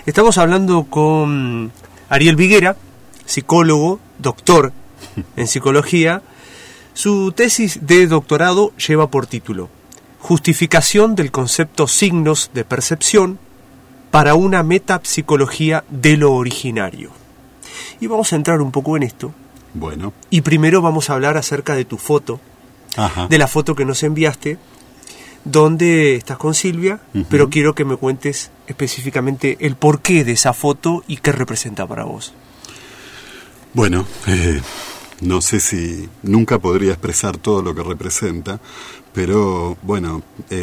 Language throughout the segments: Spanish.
Estamos hablando con Ariel Viguera, psicólogo, doctor en psicología. Su tesis de doctorado lleva por título Justificación del concepto signos de percepción para una metapsicología de lo originario. Y vamos a entrar un poco en esto. Bueno. Y primero vamos a hablar acerca de tu foto, Ajá. de la foto que nos enviaste, donde estás con Silvia, pero quiero que me cuentes específicamente el porqué de esa foto y qué representa para vos. Bueno, no sé si nunca podría expresar todo lo que representa, pero bueno,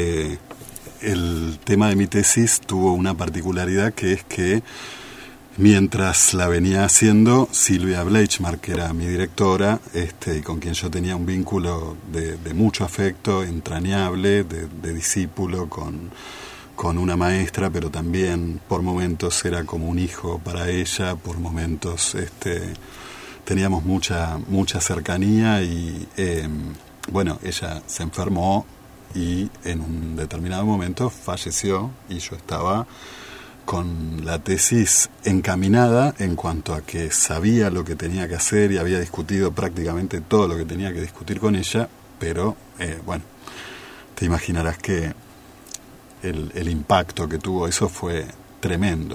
el tema de mi tesis tuvo una particularidad, que es que mientras la venía haciendo, Silvia Bleichmark, que era mi directora, y con quien yo tenía un vínculo de mucho afecto, entrañable, de discípulo con una maestra, pero también por momentos era como un hijo para ella, por momentos teníamos mucha cercanía y bueno, ella se enfermó y en un determinado momento falleció, y yo estaba con la tesis encaminada en cuanto a que sabía lo que tenía que hacer y había discutido prácticamente todo lo que tenía que discutir con ella, pero bueno, te imaginarás que el impacto que tuvo eso fue tremendo.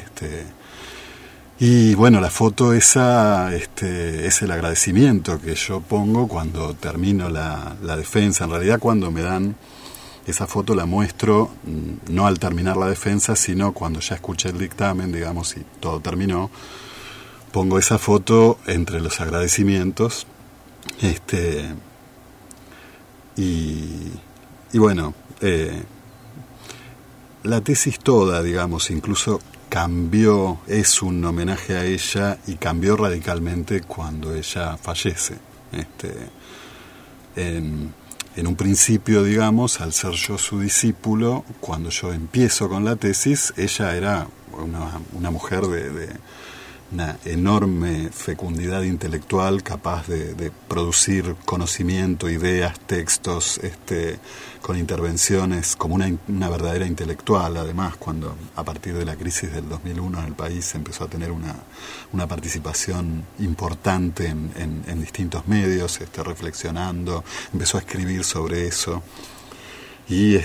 Y bueno, la foto esa es el agradecimiento que yo pongo cuando termino la defensa. En realidad, cuando me dan esa foto la muestro no al terminar la defensa, sino cuando ya escuché el dictamen, digamos, y todo terminó. Pongo esa foto entre los agradecimientos. Y bueno, la tesis toda, digamos, incluso cambió, es un homenaje a ella, y cambió radicalmente cuando ella fallece. En un principio, digamos, al ser yo su discípulo, cuando yo empiezo con la tesis, ella era una mujer de una enorme fecundidad intelectual, capaz de producir conocimiento, ideas, textos, con intervenciones, como una verdadera intelectual. Además, cuando a partir de la crisis del 2001 en el país empezó a tener una participación importante en distintos medios, reflexionando, empezó a escribir sobre eso, y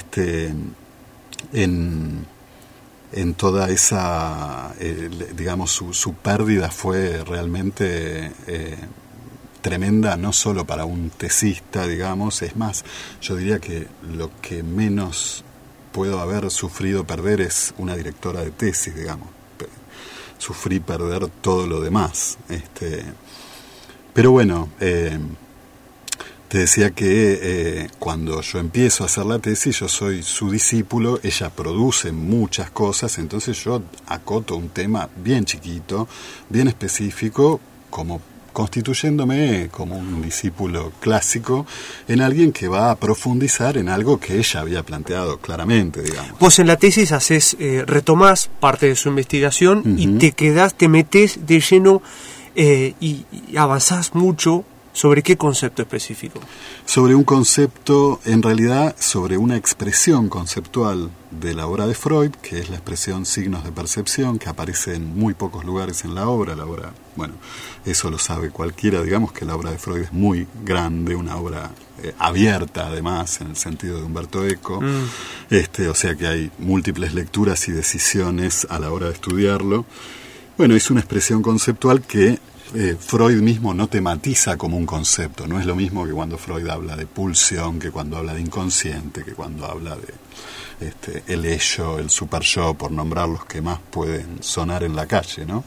en toda esa, digamos, su pérdida fue realmente tremenda, no solo para un tesista, digamos. Es más, yo diría que lo que menos puedo haber sufrido perder es una directora de tesis, digamos. Sufrí perder todo lo demás. Pero bueno, te decía que cuando yo empiezo a hacer la tesis, yo soy su discípulo, ella produce muchas cosas, entonces yo acoto un tema bien chiquito, bien específico, como constituyéndome como un discípulo clásico en alguien que va a profundizar en algo que ella había planteado claramente, digamos. Vos en la tesis retomás parte de su investigación y te metés de lleno y avanzás mucho. ¿Sobre qué concepto específico? Sobre un concepto, en realidad, sobre una expresión conceptual de la obra de Freud, que es la expresión signos de percepción, que aparece en muy pocos lugares en la obra. La obra, bueno, eso lo sabe cualquiera, digamos que la obra de Freud es muy grande, una obra abierta, además, en el sentido de Umberto Eco, o sea que hay múltiples lecturas y decisiones a la hora de estudiarlo. Bueno, es una expresión conceptual que Freud mismo no tematiza como un concepto. No es lo mismo que cuando Freud habla de pulsión, que cuando habla de inconsciente, que cuando habla de el ello, el superyo, por nombrar los que más pueden sonar en la calle, ¿no?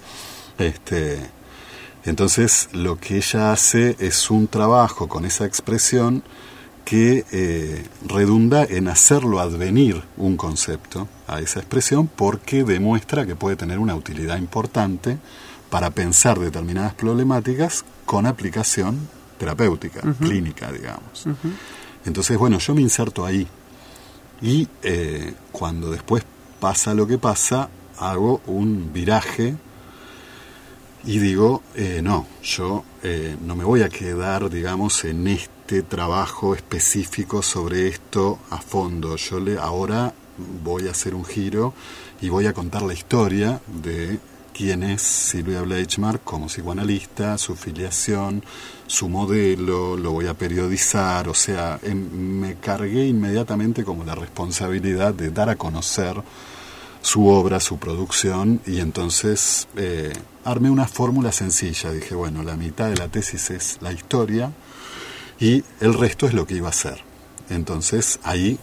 Entonces, lo que ella hace es un trabajo con esa expresión que redunda en hacerlo advenir un concepto a esa expresión, porque demuestra que puede tener una utilidad importante para pensar determinadas problemáticas con aplicación terapéutica, clínica, digamos. Entonces, bueno, yo me inserto ahí. Y cuando después pasa lo que pasa, hago un viraje y digo, no, yo no me voy a quedar, digamos, en este trabajo específico sobre esto a fondo. Yo ahora voy a hacer un giro y voy a contar la historia de quién es Sylvia Bleichmark como psicoanalista, su filiación, su modelo, lo voy a periodizar, o sea, me cargué inmediatamente como la responsabilidad de dar a conocer su obra, su producción, y entonces armé una fórmula sencilla. Dije, bueno, la mitad de la tesis es la historia y el resto es lo que iba a hacer. Entonces ahí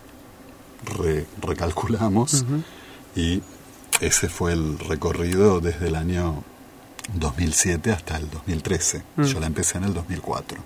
recalculamos y ese fue el recorrido desde el año 2007 hasta el 2013. Yo la empecé en el 2004.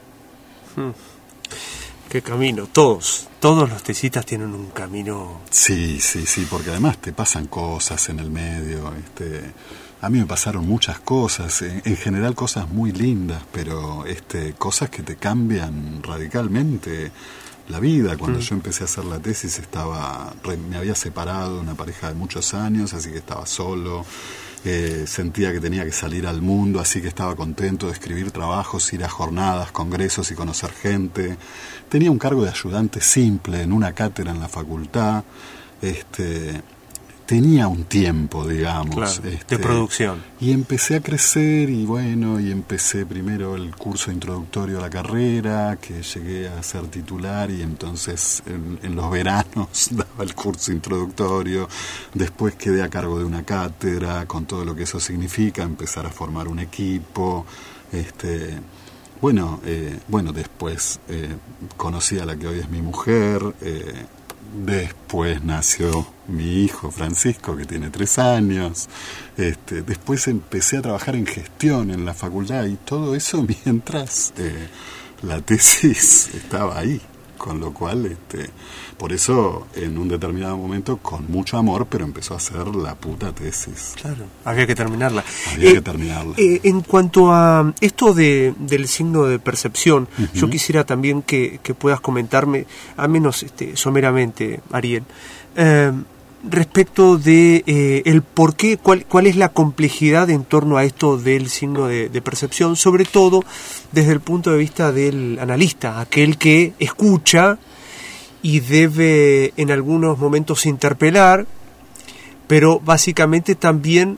Qué camino, todos los tesistas tienen un camino. Sí, porque además te pasan cosas en el medio. A mí me pasaron muchas cosas, en general cosas muy lindas, pero cosas que te cambian radicalmente la vida. Cuando yo empecé a hacer la tesis me había separado de una pareja de muchos años, así que estaba solo. Sentía que tenía que salir al mundo, así que estaba contento de escribir trabajos, ir a jornadas, congresos y conocer gente. Tenía un cargo de ayudante simple en una cátedra en la facultad. Tenía un tiempo, digamos, claro, de producción. Y empecé a crecer y empecé primero el curso introductorio a la carrera, que llegué a ser titular, y entonces en los veranos daba el curso introductorio. Después quedé a cargo de una cátedra, con todo lo que eso significa, empezar a formar un equipo. Después conocí a la que hoy es mi mujer. Después nació mi hijo Francisco, que tiene 3 años. Después empecé a trabajar en gestión en la facultad, y todo eso mientras la tesis estaba ahí. Con lo cual, por eso, en un determinado momento, con mucho amor, pero empezó a ser la puta tesis. Claro, había que terminarla. En cuanto a esto del signo de percepción, yo quisiera también que puedas comentarme, al menos someramente, Ariel, respecto de el por qué, cuál es la complejidad en torno a esto del signo de percepción, sobre todo desde el punto de vista del analista, aquel que escucha y debe en algunos momentos interpelar, pero básicamente también,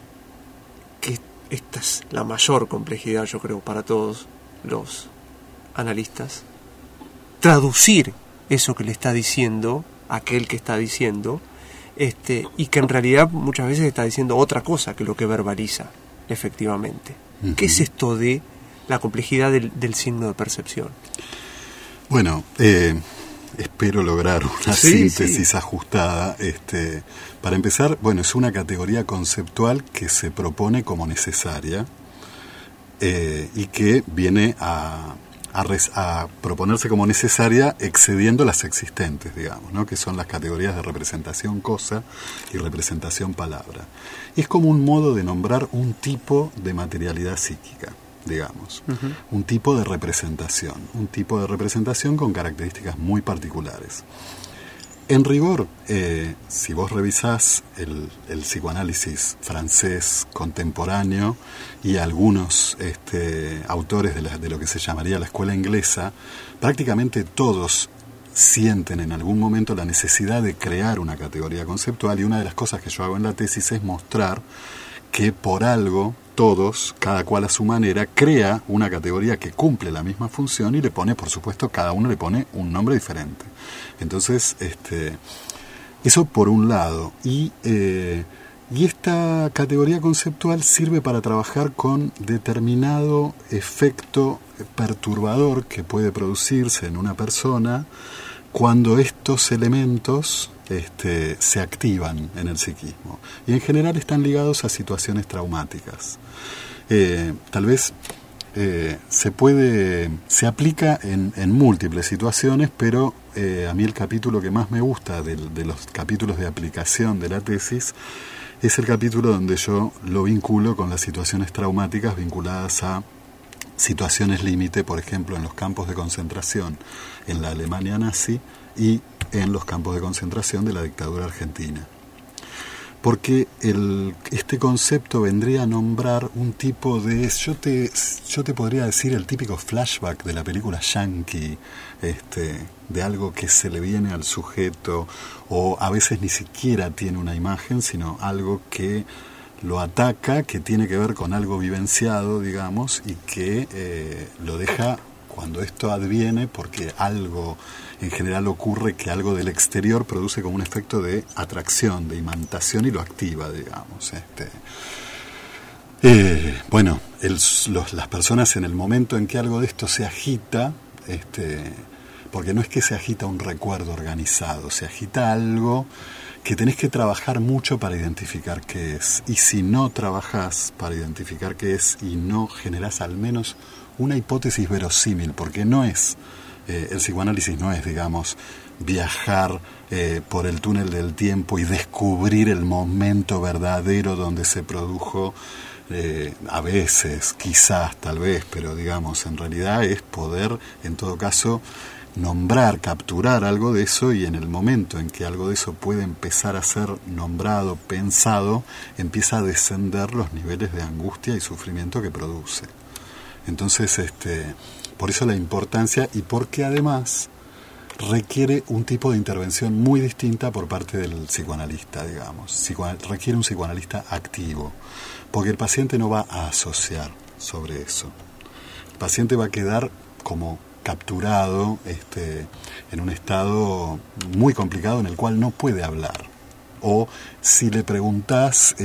que esta es la mayor complejidad, yo creo, para todos los analistas, traducir eso que le está diciendo aquel que está diciendo, y que en realidad muchas veces está diciendo otra cosa que lo que verbaliza, efectivamente. ¿Qué es esto de la complejidad del signo de percepción? Bueno, espero lograr una síntesis ajustada. Para empezar, es una categoría conceptual que se propone como necesaria y que viene a proponerse como necesaria excediendo las existentes, digamos, ¿no? Que son las categorías de representación cosa y representación palabra. Y es como un modo de nombrar un tipo de materialidad psíquica, digamos, un tipo de representación con características muy particulares. En rigor, si vos revisás el psicoanálisis francés contemporáneo y algunos autores de lo que se llamaría la escuela inglesa, prácticamente todos sienten en algún momento la necesidad de crear una categoría conceptual, y una de las cosas que yo hago en la tesis es mostrar que por algo todos, cada cual a su manera, crea una categoría que cumple la misma función y le pone, por supuesto, cada uno le pone un nombre diferente. Entonces, eso por un lado. Y esta categoría conceptual sirve para trabajar con determinado efecto perturbador que puede producirse en una persona cuando estos elementos se activan en el psiquismo. Y en general están ligados a situaciones traumáticas. Tal vez se aplica en múltiples situaciones, pero a mí el capítulo que más me gusta de los capítulos de aplicación de la tesis es el capítulo donde yo lo vinculo con las situaciones traumáticas vinculadas a situaciones límite, por ejemplo, en los campos de concentración en la Alemania nazi y en los campos de concentración de la dictadura argentina. porque este concepto vendría a nombrar un tipo de... Yo te podría decir el típico flashback de la película Yankee, de algo que se le viene al sujeto, o a veces ni siquiera tiene una imagen, sino algo que lo ataca, que tiene que ver con algo vivenciado, digamos, y que lo deja cuando esto adviene, porque algo en general ocurre, que algo del exterior produce como un efecto de atracción, de imantación, y lo activa, digamos. Bueno, las personas, en el momento en que algo de esto se agita, porque no es que se agita un recuerdo organizado, se agita algo que tenés que trabajar mucho para identificar qué es. Y si no trabajás para identificar qué es y no generás al menos una hipótesis verosímil, porque no es, el psicoanálisis no es, digamos, viajar por el túnel del tiempo y descubrir el momento verdadero donde se produjo, a veces, quizás, tal vez, pero digamos, en realidad es poder, en todo caso, nombrar, capturar algo de eso, y en el momento en que algo de eso puede empezar a ser nombrado, pensado, empieza a descender los niveles de angustia y sufrimiento que produce. Entonces, por eso la importancia, y porque además requiere un tipo de intervención muy distinta por parte del psicoanalista, digamos. Requiere un psicoanalista activo, porque el paciente no va a asociar sobre eso. El paciente va a quedar como capturado en un estado muy complicado en el cual no puede hablar. O si le preguntás,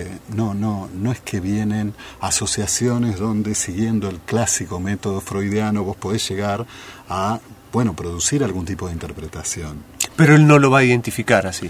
no es que vienen asociaciones donde, siguiendo el clásico método freudiano, vos podés llegar a, producir algún tipo de interpretación. Pero él no lo va a identificar así.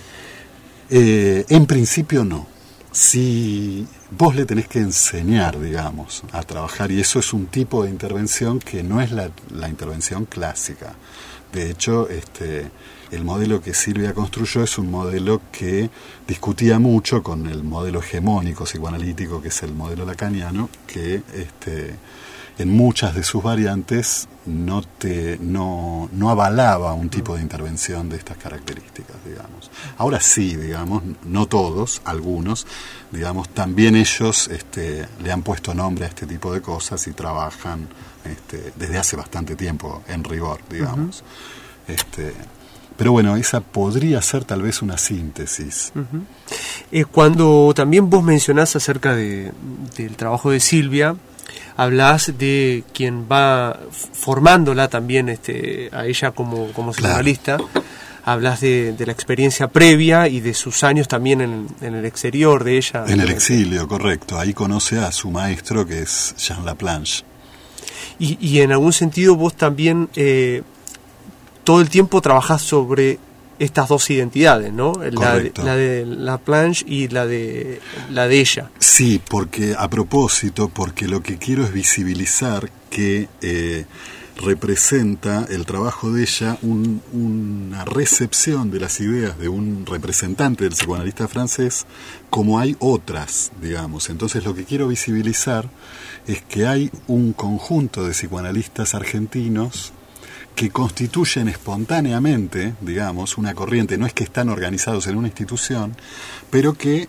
En principio no. Si vos le tenés que enseñar, digamos, a trabajar, y eso es un tipo de intervención que no es la intervención clásica. De hecho, el modelo que Silvia construyó es un modelo que discutía mucho con el modelo hegemónico psicoanalítico, que es el modelo lacaniano, que en muchas de sus variantes no avalaba un tipo de intervención de estas características, digamos. Ahora sí, digamos, no todos, algunos, digamos, también ellos le han puesto nombre a este tipo de cosas y trabajan desde hace bastante tiempo en rigor, digamos. Pero bueno, esa podría ser tal vez una síntesis. Uh-huh. Cuando también vos mencionás acerca del trabajo de Silvia, hablás de quien va formándola también a ella como psicoanalista. Claro. Hablas de la experiencia previa y de sus años también en el exterior de ella. En el exilio, correcto. Ahí conoce a su maestro, que es Jean Laplanche. Y en algún sentido vos también todo el tiempo trabajás sobre estas dos identidades, ¿no? La de Laplanche y la de ella. Sí, porque a propósito, porque lo que quiero es visibilizar que representa el trabajo de ella una recepción de las ideas de un representante del psicoanalista francés, como hay otras, digamos. Entonces lo que quiero visibilizar es que hay un conjunto de psicoanalistas argentinos que constituyen espontáneamente, digamos, una corriente. No es que están organizados en una institución, pero que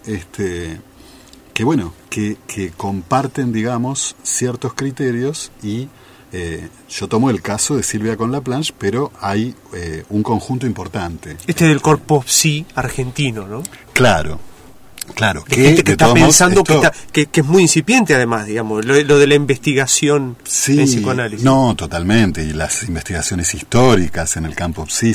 comparten, digamos, ciertos criterios. Y yo tomo el caso de Silvia con Laplanche, pero hay un conjunto importante. Del corpo psi argentino, ¿no? Claro, de gente que está pensando que es muy incipiente, además, digamos, lo de la investigación en psicoanálisis. No, totalmente, y las investigaciones históricas en el campo psi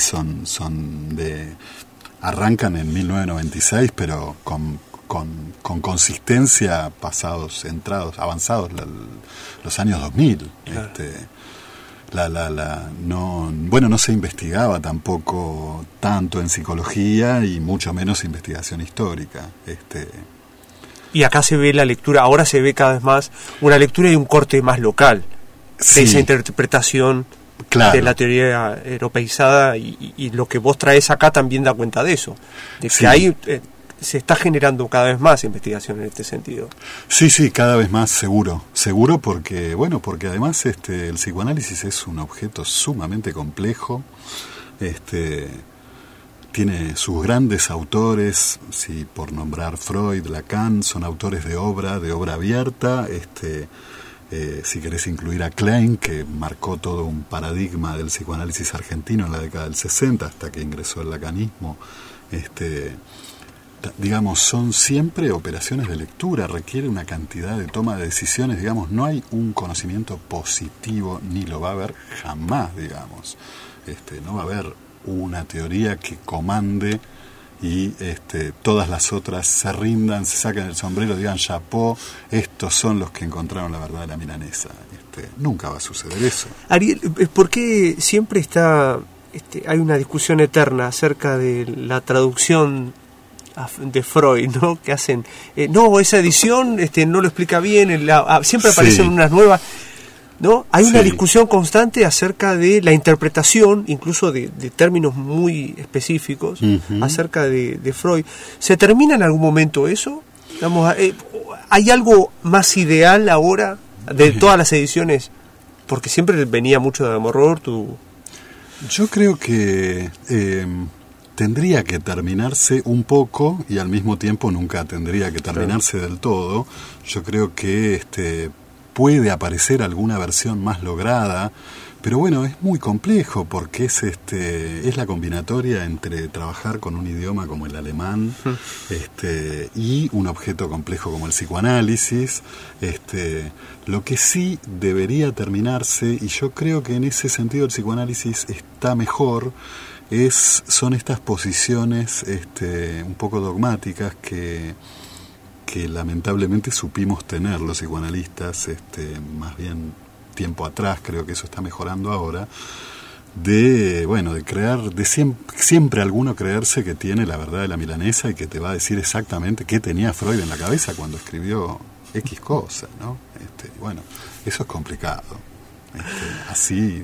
arrancan en 1996, pero con consistencia avanzados los años 2000. Claro. No se investigaba tampoco tanto en psicología, y mucho menos investigación histórica. Y acá se ve la lectura, ahora se ve cada vez más una lectura y un corte más local, de esa interpretación. Claro. De la teoría europeizada, y lo que vos traes acá también da cuenta de eso, de que hay se está generando cada vez más investigación en este sentido. Sí, cada vez más, seguro porque además el psicoanálisis es un objeto sumamente complejo, tiene sus grandes autores, si por nombrar Freud, Lacan, son autores de obra abierta. Si querés incluir a Klein, que marcó todo un paradigma del psicoanálisis argentino en la década del 60 hasta que ingresó el lacanismo, digamos, son siempre operaciones de lectura, requiere una cantidad de toma de decisiones, digamos, no hay un conocimiento positivo, ni lo va a haber jamás, digamos. No va a haber una teoría que comande y todas las otras se rindan, se saquen el sombrero, digan chapó, estos son los que encontraron la verdad de la milanesa. Nunca va a suceder eso. Ariel, ¿por qué siempre hay una discusión eterna acerca de la traducción de Freud, ¿no? Que hacen, no, esa edición no lo explica bien, siempre aparecen unas nuevas, ¿no? Hay una discusión constante acerca de la interpretación, incluso de términos muy específicos, acerca de Freud. ¿Se termina en algún momento eso? Digamos, ¿hay algo más ideal ahora de todas las ediciones? Porque siempre venía mucho de Amoror, Yo creo que tendría que terminarse un poco y al mismo tiempo nunca tendría que terminarse del todo. Yo creo que puede aparecer alguna versión más lograda, pero bueno, es muy complejo porque es la combinatoria entre trabajar con un idioma como el alemán y un objeto complejo como el psicoanálisis. Lo que sí debería terminarse, y yo creo que en ese sentido el psicoanálisis está mejor, son estas posiciones un poco dogmáticas que lamentablemente supimos tener los psicoanalistas, más bien tiempo atrás, creo que eso está mejorando ahora, de creer, de siempre alguno creerse que tiene la verdad de la milanesa y que te va a decir exactamente qué tenía Freud en la cabeza cuando escribió X cosa, ¿no? Eso es complicado. Así,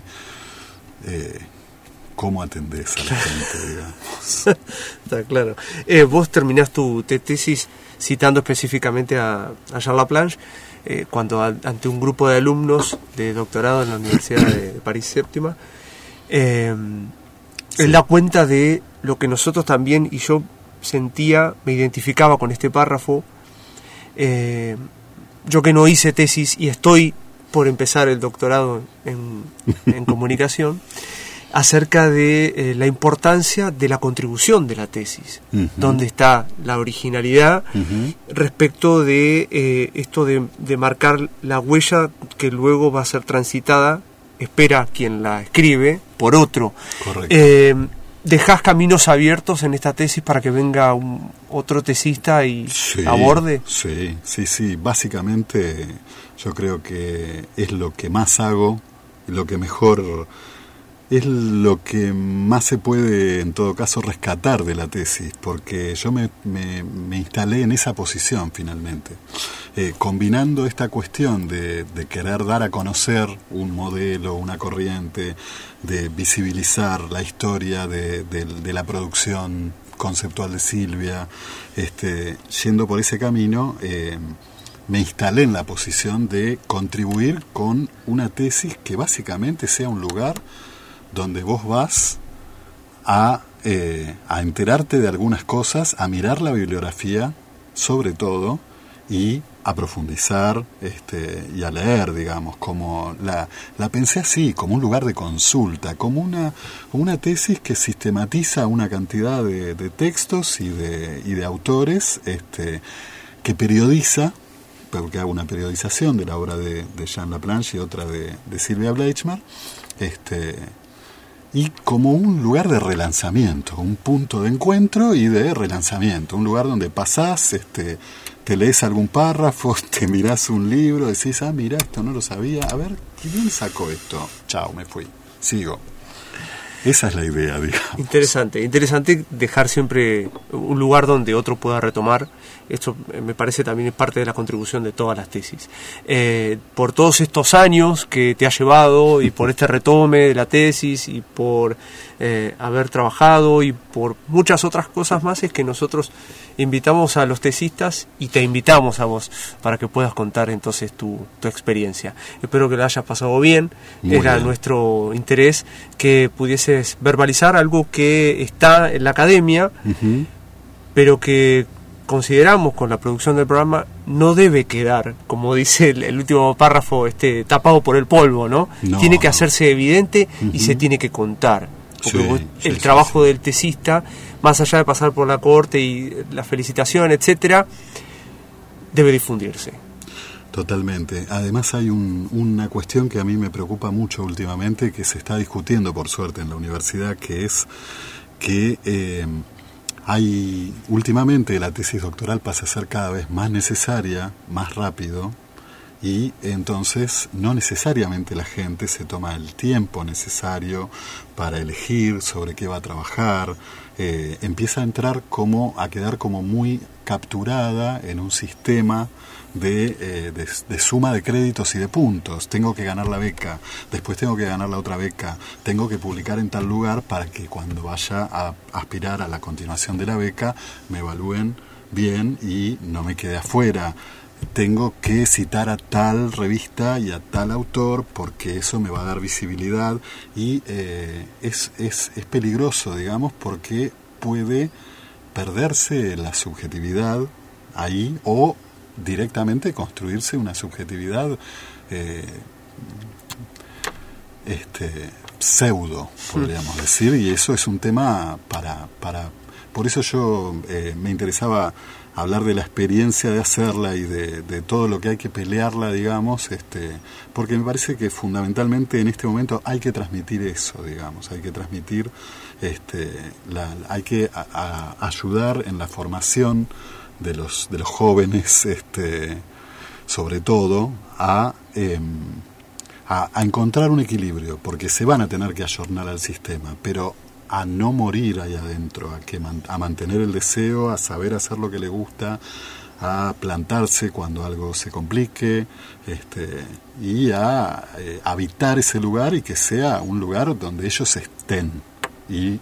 ¿cómo atendés a la gente, digamos? Está claro. Vos terminás tu tesis citando específicamente a Jean Laplanche, cuando ante un grupo de alumnos de doctorado en la Universidad de París Séptima, él da cuenta de lo que nosotros también, y yo me identificaba con este párrafo, yo que no hice tesis y estoy por empezar el doctorado en comunicación, acerca de la importancia de la contribución de la tesis, donde está la originalidad respecto de esto de marcar la huella que luego va a ser transitada, espera quien la escribe, por otro. Correcto. ¿Dejás caminos abiertos en esta tesis para que venga otro tesista y aborde? Sí. Básicamente yo creo que es lo que más hago, lo que mejor... Es lo que más se puede, en todo caso, rescatar de la tesis, porque yo me instalé en esa posición finalmente, combinando esta cuestión de querer dar a conocer un modelo, una corriente, de visibilizar la historia de la producción conceptual de Silvia, yendo por ese camino, me instalé en la posición de contribuir con una tesis que básicamente sea un lugar donde vos vas a enterarte de algunas cosas, a mirar la bibliografía, sobre todo, y a profundizar y a leer, digamos, como la pensé así, como un lugar de consulta, como una tesis que sistematiza una cantidad de textos y de autores, que periodiza, porque hago una periodización de la obra de Jean Laplanche y otra de Silvia Bleichmer, y como un lugar de relanzamiento, un punto de encuentro y de relanzamiento, un lugar donde pasás, te lees algún párrafo, te mirás un libro, decís, mira, esto no lo sabía, a ver, ¿quién sacó esto? Chao, me fui, sigo. Esa es la idea, digamos. Interesante dejar siempre un lugar donde otro pueda retomar. Esto me parece también es parte de la contribución de todas las tesis. Por todos estos años que te ha llevado y por este retome de la tesis y por haber trabajado y por muchas otras cosas más es que nosotros invitamos a los tesistas y te invitamos a vos para que puedas contar entonces tu experiencia. Espero que lo hayas pasado bien. Era nuestro interés que pudieses verbalizar algo que está en la academia, pero que consideramos con la producción del programa no debe quedar, como dice el último párrafo, tapado por el polvo, ¿no? Tiene que hacerse evidente y se tiene que contar. Porque el trabajo del tesista, más allá de pasar por la corte y la felicitación, etcétera, debe difundirse. Totalmente. Además hay una cuestión que a mí me preocupa mucho últimamente, que se está discutiendo por suerte en la universidad, que es que últimamente la tesis doctoral pasa a ser cada vez más necesaria, más rápido, y entonces no necesariamente la gente se toma el tiempo necesario para elegir sobre qué va a trabajar, empieza a quedar como muy capturada en un sistema de suma de créditos y de puntos. Tengo que ganar la beca, después tengo que ganar la otra beca, tengo que publicar en tal lugar para que cuando vaya a aspirar a la continuación de la beca me evalúen bien y no me quede afuera. Tengo que citar a tal revista y a tal autor porque eso me va a dar visibilidad y es peligroso, digamos, porque puede perderse la subjetividad ahí o directamente construirse una subjetividad pseudo, podríamos decir, y eso es un tema para por eso yo me interesaba hablar de la experiencia de hacerla y de todo lo que hay que pelearla, digamos, porque me parece que fundamentalmente en este momento hay que transmitir eso, digamos, hay que transmitir, hay que ayudar en la formación de los jóvenes, sobre todo, a encontrar un equilibrio, porque se van a tener que ayornar al sistema, pero a no morir ahí adentro, a mantener el deseo, a saber hacer lo que le gusta, a plantarse cuando algo se complique, y a habitar ese lugar y que sea un lugar donde ellos estén y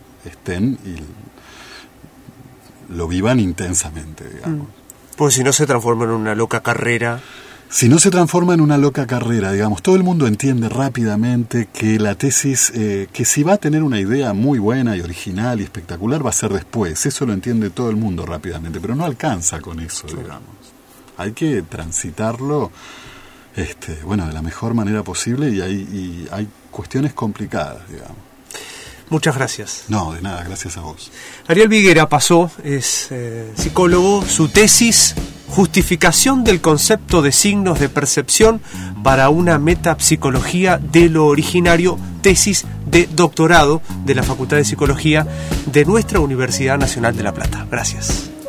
lo vivan intensamente, digamos. Pues si no se transforma en una loca carrera. Si no se transforma en una loca carrera, digamos, todo el mundo entiende rápidamente que la tesis, que si va a tener una idea muy buena y original y espectacular, va a ser después. Eso lo entiende todo el mundo rápidamente, pero no alcanza con eso, digamos. Hay que transitarlo, de la mejor manera posible y hay cuestiones complicadas, digamos. Muchas gracias. No, de nada, gracias a vos. Ariel Viguera es psicólogo, su tesis, justificación del concepto de signos de percepción para una metapsicología de lo originario, tesis de doctorado de la Facultad de Psicología de nuestra Universidad Nacional de La Plata. Gracias.